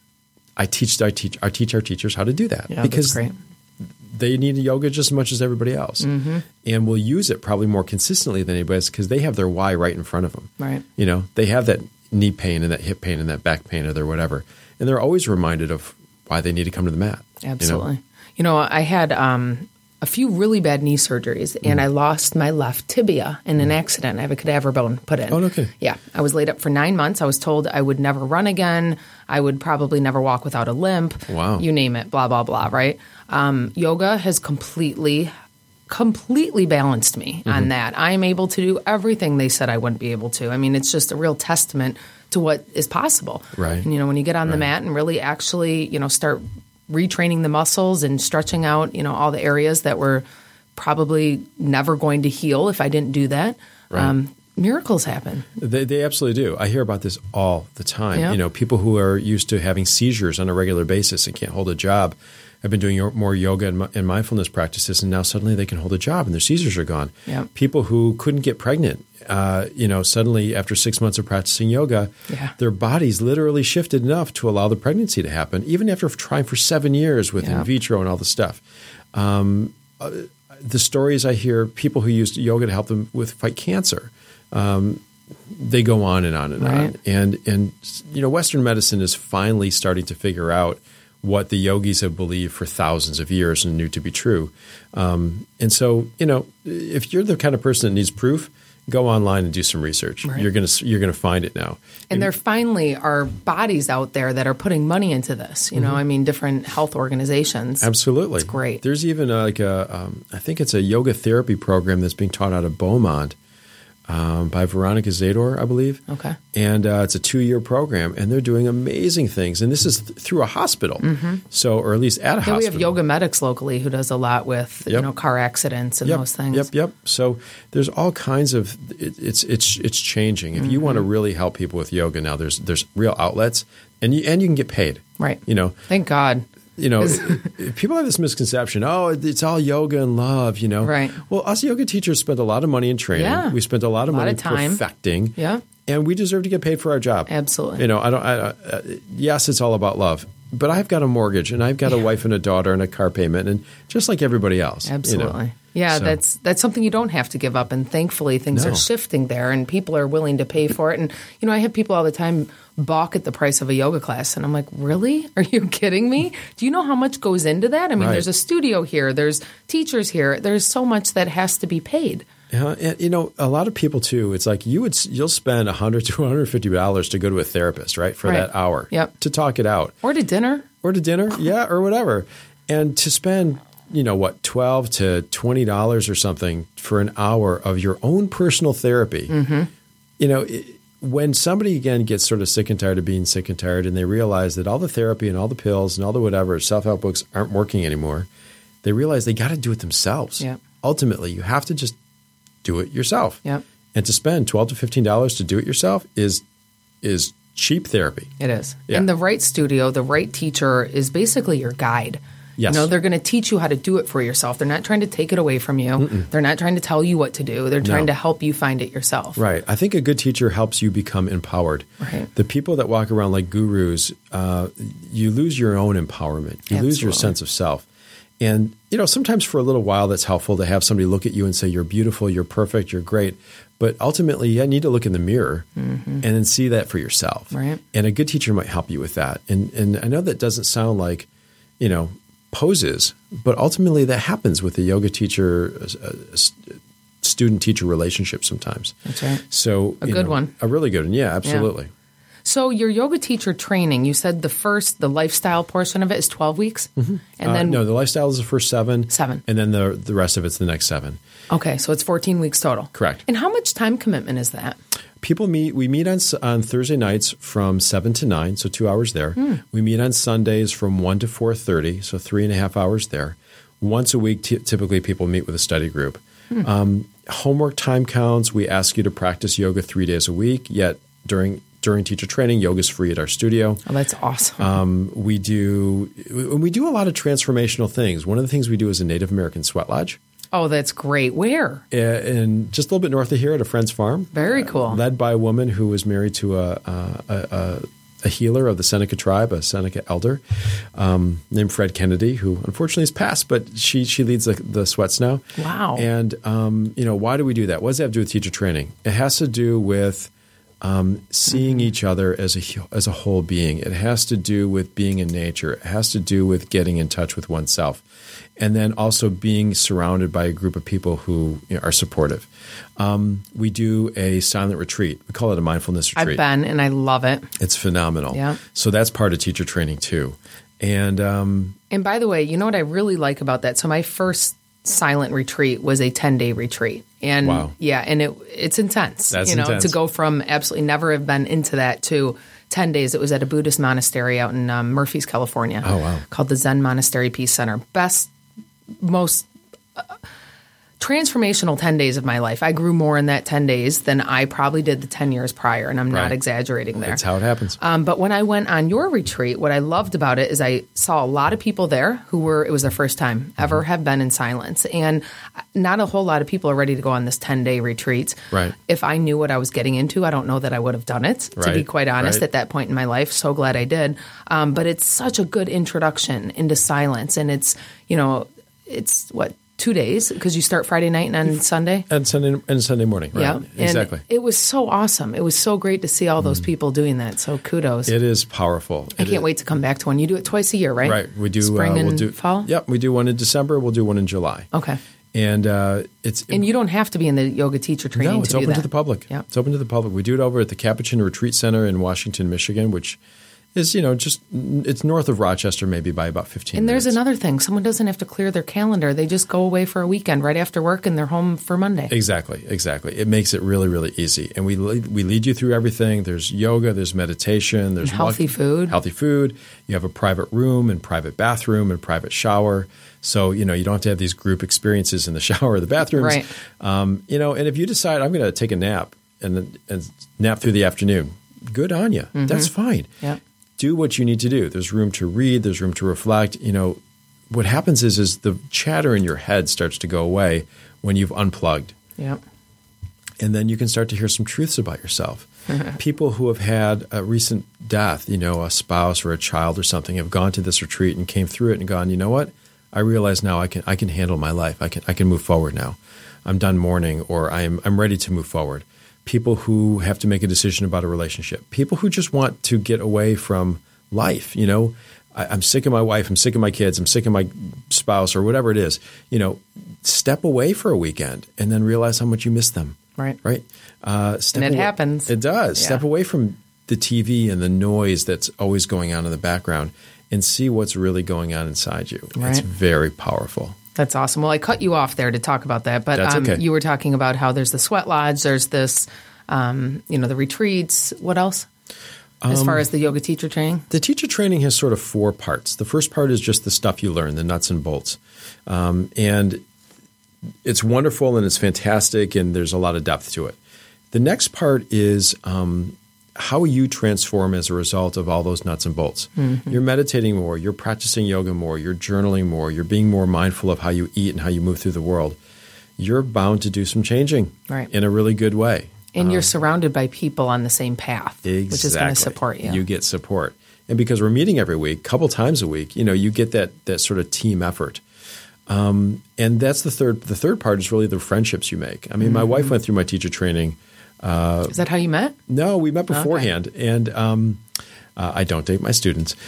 Speaker 5: I teach I teach I teach our teachers how to do that
Speaker 3: Yeah,
Speaker 5: because
Speaker 3: that's great.
Speaker 5: they need yoga just as much as everybody else,
Speaker 3: Mm-hmm.
Speaker 5: and will use it probably more consistently than anybody else because they have their why right in front of them.
Speaker 3: Right.
Speaker 5: You know, they have that knee pain and that hip pain and that back pain or their whatever, and they're always reminded of why they need to come to the mat.
Speaker 3: Absolutely.
Speaker 5: You know?
Speaker 3: You know, I had um, a few really bad knee surgeries, and I lost my left tibia in an accident. I have a cadaver bone put in.
Speaker 5: Oh, no kidding.
Speaker 3: Yeah. I was laid up for nine months. I was told I would never run again. I would probably never walk without a limp.
Speaker 5: Wow.
Speaker 3: You name it, blah, blah, blah, right? Um, yoga has completely, completely balanced me
Speaker 5: Mm-hmm.
Speaker 3: on that. I'm able to do everything they said I wouldn't be able to. I mean, it's just a real testament to what is possible.
Speaker 5: Right.
Speaker 3: And, you know, when you get on the mat and really actually, you know, start retraining the muscles and stretching out, you know, all the areas that were probably never going to heal if I didn't do that.
Speaker 5: Right.
Speaker 3: Um, miracles happen.
Speaker 5: They, they absolutely do. I hear about this all the time.
Speaker 3: Yeah.
Speaker 5: You know, people who are used to having seizures on a regular basis and can't hold a job have been doing more yoga and, and mindfulness practices, and now suddenly they can hold a job and their seizures are gone.
Speaker 3: Yeah.
Speaker 5: People who couldn't get pregnant, uh, you know, suddenly after six months of practicing yoga,
Speaker 3: Yeah.
Speaker 5: their bodies literally shifted enough to allow the pregnancy to happen, even after trying for seven years with
Speaker 3: Yeah.
Speaker 5: in vitro and all the stuff. Um, uh, the stories I hear, people who used yoga to help them with fight cancer, um, they go on and on and
Speaker 3: Right.
Speaker 5: on. And, and, you know, Western medicine is finally starting to figure out what the yogis have believed for thousands of years and knew to be true. Um, and so, you know, if you're the kind of person that needs proof, go online and do some research.
Speaker 3: Right.
Speaker 5: You're going to you're going to find it now.
Speaker 3: And there finally are bodies out there that are putting money into this. You know, I mean, different health organizations.
Speaker 5: Absolutely.
Speaker 3: It's great.
Speaker 5: There's even a, like a, um, I think it's a yoga therapy program that's being taught out of Beaumont um, by Veronica Zador, I believe.
Speaker 3: Okay.
Speaker 5: And uh, it's a two-year program, and they're doing amazing things. And this is th- through a hospital, so or at least at a
Speaker 3: Yeah,
Speaker 5: hospital.
Speaker 3: we have Yoga Medics locally who does a lot with you
Speaker 5: Yep.
Speaker 3: know car accidents and
Speaker 5: Yep,
Speaker 3: those things.
Speaker 5: Yep, yep. So there's all kinds of it, it's it's it's changing. If you want to really help people with yoga now, there's there's real outlets, and you and you can get paid.
Speaker 3: Right.
Speaker 5: You know,
Speaker 3: Thank God.
Speaker 5: you know, people have this misconception. Oh, it's all yoga and love. You know,
Speaker 3: Right.
Speaker 5: Well, us yoga teachers spent a lot of money in training.
Speaker 3: Yeah.
Speaker 5: We spent a lot of
Speaker 3: A lot
Speaker 5: money
Speaker 3: of time.
Speaker 5: perfecting.
Speaker 3: Yeah.
Speaker 5: And we deserve to get paid for our job.
Speaker 3: Absolutely.
Speaker 5: You know, I don't. I, uh, yes, it's all about love, but I've got a mortgage and I've got a wife and a daughter and a car payment, and just like everybody else. you know.
Speaker 3: Absolutely. Yeah,
Speaker 5: So-
Speaker 3: that's that's something you don't have to give up, and thankfully things
Speaker 5: No.
Speaker 3: are shifting there, and people are willing to pay for it. And you know, I have people all the time balk at the price of a yoga class, and I'm like, really? Are you kidding me? Do you know how much goes into that? I mean,
Speaker 5: Right.
Speaker 3: there's a studio here, there's teachers here, there's so much that has to be paid.
Speaker 5: Yeah, and you know, a lot of people too. It's like you would you'll spend a hundred to one hundred fifty dollars to go to a therapist, right, for
Speaker 3: Right.
Speaker 5: that hour,
Speaker 3: Yep.
Speaker 5: to talk it out,
Speaker 3: Or to dinner.
Speaker 5: or to dinner, yeah, or whatever, and to spend you know what twelve to twenty dollars or something for an hour of your own personal therapy. Mm-hmm. You know, it, when somebody again gets sort of sick and tired of being sick and tired, and they realize that all the therapy and all the pills and all the whatever self help books aren't working anymore, they realize they got to do it themselves.
Speaker 3: Yep.
Speaker 5: Ultimately, you have to just do it yourself.
Speaker 3: Yep.
Speaker 5: And to spend twelve to fifteen dollars to do it yourself is is cheap therapy.
Speaker 3: It is.
Speaker 5: Yeah.
Speaker 3: And the right studio, the right teacher is basically your guide.
Speaker 5: Yes.
Speaker 3: You know, they're going to teach you how to do it for yourself. They're not trying to take it away from you. Mm-mm. They're not trying to tell you what to do. They're trying
Speaker 5: No.
Speaker 3: to help you find it yourself.
Speaker 5: Right. I think a good teacher helps you become empowered.
Speaker 3: Right.
Speaker 5: The people that walk around like gurus, uh, you lose your own empowerment. You lose your
Speaker 3: Absolutely.
Speaker 5: sense of self. And, you know, sometimes for a little while that's helpful to have somebody look at you and say, you're beautiful, you're perfect, you're great. But ultimately, you need to look in the mirror
Speaker 3: Mm-hmm.
Speaker 5: and then see that for yourself.
Speaker 3: Right.
Speaker 5: And a good teacher might help you with that. And and I know that doesn't sound like, you know, poses, but ultimately that happens with the yoga teacher, uh, student teacher relationship sometimes.
Speaker 3: That's right.
Speaker 5: So
Speaker 3: A
Speaker 5: you
Speaker 3: good
Speaker 5: know,
Speaker 3: one.
Speaker 5: A really good one. Yeah, absolutely.
Speaker 3: So your yoga teacher training, you said the first, the lifestyle portion of it is twelve weeks? Mm-hmm. And
Speaker 5: Uh,
Speaker 3: then,
Speaker 5: no, the lifestyle is the first seven.
Speaker 3: Seven.
Speaker 5: And then the the rest of it's the next seven.
Speaker 3: okay, so it's fourteen weeks total.
Speaker 5: Correct.
Speaker 3: And how much time commitment is that?
Speaker 5: People meet, we meet on, on Thursday nights from seven to nine, so two hours there.
Speaker 3: Hmm.
Speaker 5: We meet on Sundays from one to four thirty, so three and a half hours there. Once a week, t- typically people meet with a study group.
Speaker 3: Hmm.
Speaker 5: Um, homework time counts. We ask you to practice yoga three days a week, yet during during teacher training, yoga is free at our studio.
Speaker 3: Oh, that's awesome.
Speaker 5: Um, we do we do a lot of transformational things. One of the things we do is a Native American sweat lodge.
Speaker 3: oh, that's great. Where?
Speaker 5: Uh, and just a little bit north of here at a friend's farm.
Speaker 3: Very
Speaker 5: uh,
Speaker 3: cool.
Speaker 5: led by a woman who was married to a, a, a, a healer of the Seneca tribe, a Seneca elder um, named Fred Kennedy, who unfortunately has passed, but she she leads the, the sweats now.
Speaker 3: Wow.
Speaker 5: And, um, you know, why do we do that? What does that have to do with teacher training? It has to do with um, seeing each other as a, as a whole being. It has to do with being in nature. It has to do with getting in touch with oneself. And then also being surrounded by a group of people who you know, are supportive. Um, we do a silent retreat. We call it a mindfulness retreat.
Speaker 3: I've been, and I love it.
Speaker 5: It's phenomenal.
Speaker 3: Yeah.
Speaker 5: So that's part of teacher training too. And um,
Speaker 3: And by the way, you know what I really like about that? So my first silent retreat was a ten-day retreat. And
Speaker 5: Wow.
Speaker 3: yeah, and it it's intense.
Speaker 5: That's
Speaker 3: you know,
Speaker 5: intense.
Speaker 3: to go from absolutely never have been into that to ten days. It was at a Buddhist monastery out in um, Murphy's, California.
Speaker 5: Oh, wow.
Speaker 3: Called the Zen Monastery Peace Center. Best, most uh, transformational ten days of my life. I grew more in that ten days than I probably did the ten years prior, and I'm
Speaker 5: Right.
Speaker 3: not exaggerating there.
Speaker 5: that's how it happens.
Speaker 3: Um, but when I went on your retreat, what I loved about it is I saw a lot of people there who were, it was their first time ever
Speaker 5: Mm-hmm.
Speaker 3: have been in silence. And not a whole lot of people are ready to go on this ten-day retreat.
Speaker 5: Right.
Speaker 3: If I knew what I was getting into, I don't know that I would have done it, to be
Speaker 5: Right,
Speaker 3: quite honest,
Speaker 5: right.
Speaker 3: at that point in my life. So glad I did. Um, but it's such a good introduction into silence. And it's, you know, it's what, two days? Because you start Friday night and on Sunday?
Speaker 5: And Sunday and Sunday morning. Right.
Speaker 3: Yeah.
Speaker 5: Exactly.
Speaker 3: And it was so awesome. It was so great to see all those people doing that. So kudos.
Speaker 5: It is powerful.
Speaker 3: I
Speaker 5: It
Speaker 3: can't
Speaker 5: is-
Speaker 3: wait to come back to one. You do it twice a year, right?
Speaker 5: Right. We do.
Speaker 3: spring
Speaker 5: uh,
Speaker 3: and
Speaker 5: we'll do
Speaker 3: fall.
Speaker 5: Yep. We do one in December. We'll do one in July.
Speaker 3: Okay.
Speaker 5: And uh, it's
Speaker 3: And you don't have to be in the yoga teacher training
Speaker 5: no, it's
Speaker 3: to do
Speaker 5: open
Speaker 3: that.
Speaker 5: to the public.
Speaker 3: Yeah.
Speaker 5: It's open to the public. We do it over at the Capuchin Retreat Center in Washington, Michigan, which is you know just it's north of Rochester, maybe by about fifteen.
Speaker 3: And there's
Speaker 5: minutes.
Speaker 3: another thing. Someone doesn't have to clear their calendar. They just go away for a weekend right after work and they're home for Monday.
Speaker 5: Exactly, exactly. It makes it really, really easy, and we lead, we lead you through everything. There's yoga, there's meditation, there's
Speaker 3: And healthy
Speaker 5: walk-
Speaker 3: food.
Speaker 5: healthy food. You have a private room and private bathroom and private shower. So you know you don't have to have these group experiences in the shower or the bathrooms.
Speaker 3: Right.
Speaker 5: Um, you know, and if you decide I'm going to take a nap and, and nap through the afternoon, good on you. That's fine.
Speaker 3: Yep.
Speaker 5: Do what you need to do. There's room to read. There's room to reflect. You know, what happens is is the chatter in your head starts to go away when you've unplugged.
Speaker 3: Yep.
Speaker 5: And then you can start to hear some truths about yourself. People who have had a recent death, you know, a spouse or a child or something, have gone to this retreat and came through it and gone, you know what? I realize now I can I can handle my life. I can I can move forward now. I'm done mourning, or I'm I'm ready to move forward. People who have to make a decision about a relationship. People who just want to get away from life. You know, I, I'm sick of my wife. I'm sick of my kids. I'm sick of my spouse, or whatever it is. You know, step away for a weekend and then realize how much you miss them.
Speaker 3: Right.
Speaker 5: Right. Uh, step
Speaker 3: and it
Speaker 5: away.
Speaker 3: happens.
Speaker 5: It does.
Speaker 3: Yeah.
Speaker 5: Step away from the T V and the noise that's always going on in the background and see what's really going on inside you.
Speaker 3: Right.
Speaker 5: It's very powerful.
Speaker 3: That's awesome. Well, I cut you off there to talk about that, but
Speaker 5: That's
Speaker 3: um,
Speaker 5: okay.
Speaker 3: you were talking about how there's the sweat lodge, there's this, um, you know, the retreats. What else? As
Speaker 5: Um,
Speaker 3: far as the yoga teacher training?
Speaker 5: The teacher training has sort of four parts. The first part is just the stuff you learn, the nuts and bolts. Um, and it's wonderful and it's fantastic and there's a lot of depth to it. The next part is um, how you transform as a result of all those nuts and bolts. Mm-hmm. You're meditating more, you're practicing yoga more, you're journaling more, you're being more mindful of how you eat and how you move through the world. You're bound to do some changing
Speaker 3: Right.
Speaker 5: in a really good way.
Speaker 3: And you're
Speaker 5: Um,
Speaker 3: surrounded by people on the same path,
Speaker 5: exactly.
Speaker 3: which is going to support you.
Speaker 5: You get support. And because we're meeting every week, a couple times a week, you know, you get that that sort of team effort. Um, and that's the third the third part is really the friendships you make. I mean, my
Speaker 3: Mm-hmm.
Speaker 5: wife went through my teacher training.
Speaker 3: Is that how you met?
Speaker 5: No, we met beforehand, and um, uh, I don't date my students.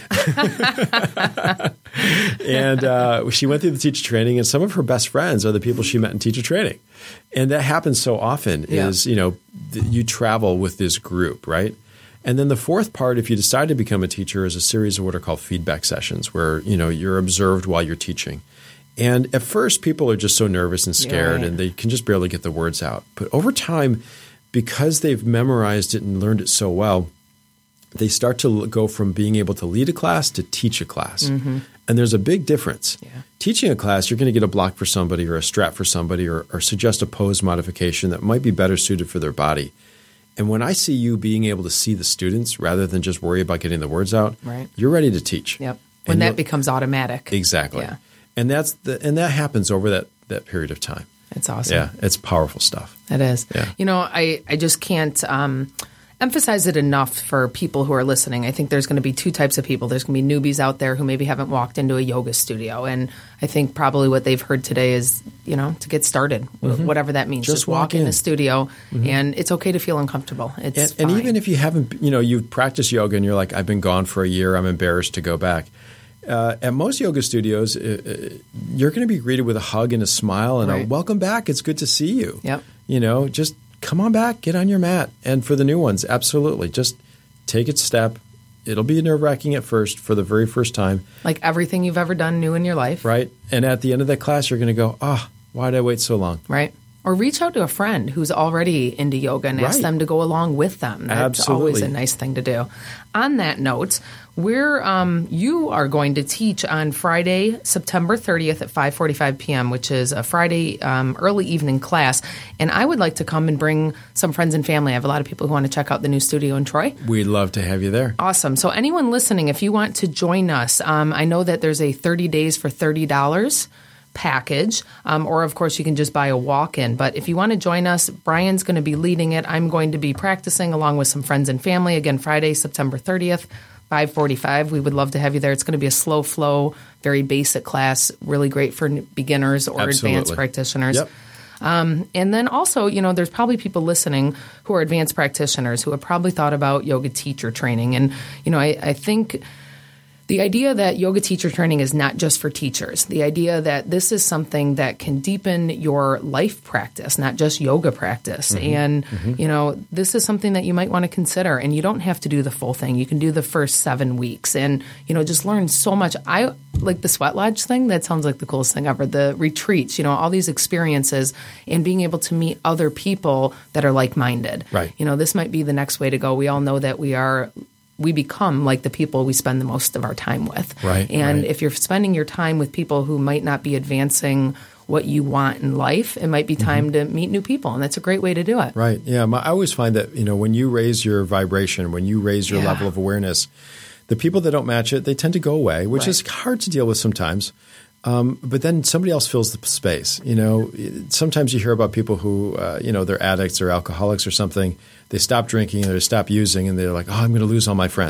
Speaker 5: and uh, she went through the teacher training, and some of her best friends are the people she met in teacher training. And that happens so often
Speaker 3: Yeah.
Speaker 5: is, you know, th- you travel with this group, right? And then the fourth part, if you decide to become a teacher, is a series of what are called feedback sessions where, you know, you're observed while you're teaching. And at first, people are just so nervous and scared,
Speaker 3: Right.
Speaker 5: and they can just barely get the words out. But over time, because they've memorized it and learned it so well, they start to l- go from being able to lead a class to teach a class.
Speaker 3: Mm-hmm.
Speaker 5: And there's a big difference.
Speaker 3: Yeah.
Speaker 5: Teaching a class, you're going to get a block for somebody or a strap for somebody or, or suggest a pose modification that might be better suited for their body. And when I see you being able to see the students rather than just worry about getting the words out,
Speaker 3: Right.
Speaker 5: you're ready to teach.
Speaker 3: Yep. When
Speaker 5: And
Speaker 3: that
Speaker 5: you'll-
Speaker 3: becomes automatic.
Speaker 5: Exactly.
Speaker 3: Yeah.
Speaker 5: And that's the, and that happens over that, that period of time.
Speaker 3: It's awesome.
Speaker 5: Yeah, it's powerful stuff.
Speaker 3: It is.
Speaker 5: Yeah.
Speaker 3: You know, I, I just can't um, emphasize it enough for people who are listening. I think there's going to be two types of people. There's going to be newbies out there who maybe haven't walked into a yoga studio. And I think probably what they've heard today is, you know, to get started, mm-hmm. whatever that means.
Speaker 5: Just
Speaker 3: Just walk
Speaker 5: walk
Speaker 3: in
Speaker 5: in.
Speaker 3: a studio, mm-hmm. and it's okay to feel uncomfortable. It's
Speaker 5: And,
Speaker 3: fine.
Speaker 5: and even if you haven't, you know, you've practiced yoga and you're like, I've been gone for a year, I'm embarrassed to go back. Uh, at most yoga studios, uh, you're going to be greeted with a hug and a smile and
Speaker 3: Right.
Speaker 5: a welcome back. It's good to see you.
Speaker 3: Yep.
Speaker 5: You know, just come on back, get on your mat. And for the new ones, absolutely. Just take it step. It'll be nerve-wracking at first for the very first time,
Speaker 3: like everything you've ever done new in your life.
Speaker 5: right? And at the end of that class, you're going to go, ah, oh, why did I wait so long?
Speaker 3: Right. Or reach out to a friend who's already into yoga and ask
Speaker 5: Right.
Speaker 3: them to go along with them. That's
Speaker 5: Absolutely.
Speaker 3: always a nice thing to do. On that note, we're um, you are going to teach on Friday, September thirtieth at five forty-five p.m., which is a Friday um, early evening class. And I would like to come and bring some friends and family. I have a lot of people who want to check out the new studio in Troy.
Speaker 5: We'd love to have you there.
Speaker 3: Awesome. So anyone listening, if you want to join us, um, I know that there's a thirty days for thirty dollars package, um, or of course you can just buy a walk-in. But if you want to join us, Brian's going to be leading it. I'm going to be practicing along with some friends and family. Again, Friday, September thirtieth, five forty-five. We would love to have you there. It's going to be a slow flow, very basic class, really great for beginners or
Speaker 5: Absolutely.
Speaker 3: advanced practitioners.
Speaker 5: Yep.
Speaker 3: Um, and then also, you know, there's probably people listening who are advanced practitioners who have probably thought about yoga teacher training. And, you know, I, I think the idea that yoga teacher training is not just for teachers, the idea that this is something that can deepen your life practice, not just yoga practice.
Speaker 5: Mm-hmm.
Speaker 3: And,
Speaker 5: mm-hmm.
Speaker 3: you know, this is something that you might want to consider. And you don't have to do the full thing. You can do the first seven weeks and, you know, just learn so much. I like the Sweat Lodge thing. That sounds like the coolest thing ever. The retreats, you know, all these experiences and being able to meet other people that are like-minded.
Speaker 5: Right.
Speaker 3: You know, this might be the next way to go. We all know that we are we become like the people we spend the most of our time with.
Speaker 5: Right,
Speaker 3: And
Speaker 5: right.
Speaker 3: if you're spending your time with people who might not be advancing what you want in life, it might be time to meet new people. And that's a great way to do it.
Speaker 5: Right. Yeah. My, I always find that, you know, when you raise your vibration, when you raise your
Speaker 3: Yeah.
Speaker 5: level of awareness, the people that don't match it, they tend to go away, which
Speaker 3: Right.
Speaker 5: is hard to deal with sometimes. Um, but then somebody else fills the space. You know, sometimes you hear about people who, uh, you know, they're addicts or alcoholics or something. They stop drinking or they stop using and they're like, oh, I'm going to lose all my friends.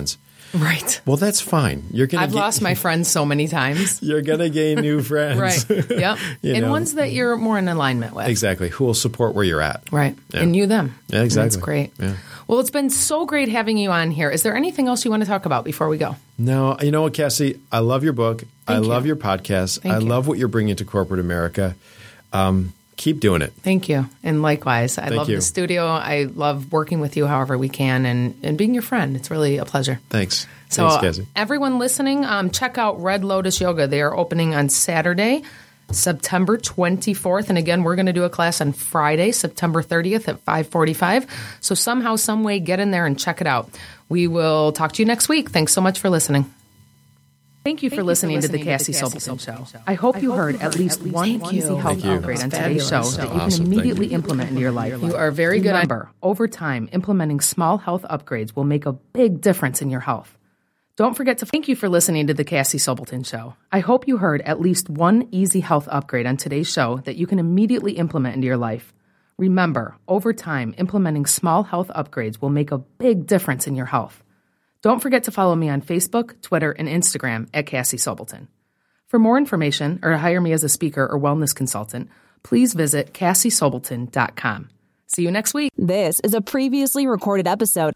Speaker 3: Right.
Speaker 5: Well, that's fine. You're gonna.
Speaker 3: I've
Speaker 5: get,
Speaker 3: lost my friends so many times.
Speaker 5: You're gonna gain new friends.
Speaker 3: Right. Yep.
Speaker 5: You
Speaker 3: and
Speaker 5: know.
Speaker 3: ones that you're more in alignment with.
Speaker 5: Exactly. Who will support where you're at.
Speaker 3: Right.
Speaker 5: Yeah.
Speaker 3: And you them.
Speaker 5: Yeah, exactly.
Speaker 3: That's great.
Speaker 5: Yeah.
Speaker 3: Well, it's been so great having you on here. Is there anything else you want to talk about before we go?
Speaker 5: No, you know what, Cassie? I love your book. I
Speaker 3: Thank you.
Speaker 5: love your podcast.
Speaker 3: Thank
Speaker 5: I
Speaker 3: you.
Speaker 5: love what you're bringing to corporate America. Um, keep doing it.
Speaker 3: Thank you. And likewise, I
Speaker 5: Thank
Speaker 3: love
Speaker 5: you.
Speaker 3: the studio. I love working with you however we can and, and being your friend. It's really a pleasure.
Speaker 5: Thanks.
Speaker 3: So,
Speaker 5: Thanks, Cassie.
Speaker 3: everyone listening, um, check out Red Lotus Yoga. They are opening on Saturday, September twenty-fourth. And again, we're going to do a class on Friday, September thirtieth at five forty-five. So somehow, some way, get in there and check it out. We will talk to you next week. Thanks so much for listening. Thank you for,
Speaker 6: Thank
Speaker 3: listening,
Speaker 6: you for
Speaker 3: to the
Speaker 6: listening
Speaker 3: Cassie
Speaker 6: to the Cassie
Speaker 3: Sobelson Show.
Speaker 6: Sobelson Show.
Speaker 3: I hope you
Speaker 6: I hope
Speaker 3: heard
Speaker 6: you
Speaker 3: at
Speaker 6: heard
Speaker 3: least
Speaker 6: at least
Speaker 3: one
Speaker 6: one
Speaker 3: easy
Speaker 6: easy
Speaker 3: health
Speaker 5: health
Speaker 3: upgrade on
Speaker 5: upgrade
Speaker 3: today's show that you
Speaker 5: Awesome.
Speaker 3: can
Speaker 5: Thank
Speaker 3: immediately
Speaker 5: you.
Speaker 3: implement into your life. You are very good. Remember, over time, implementing small health upgrades will make a big difference in your health. Don't forget to thank you for listening to the Cassie Sobelson Show. I hope you heard at least one easy health upgrade on today's show that you can immediately implement into your life. Remember, over time, implementing small health upgrades will make a big difference in your health. Don't forget to follow me on Facebook, Twitter, and Instagram at Cassie Sobelson. For more information or to hire me as a speaker or wellness consultant, please visit cassie sobelson dot com. See you next week.
Speaker 1: This is a previously recorded episode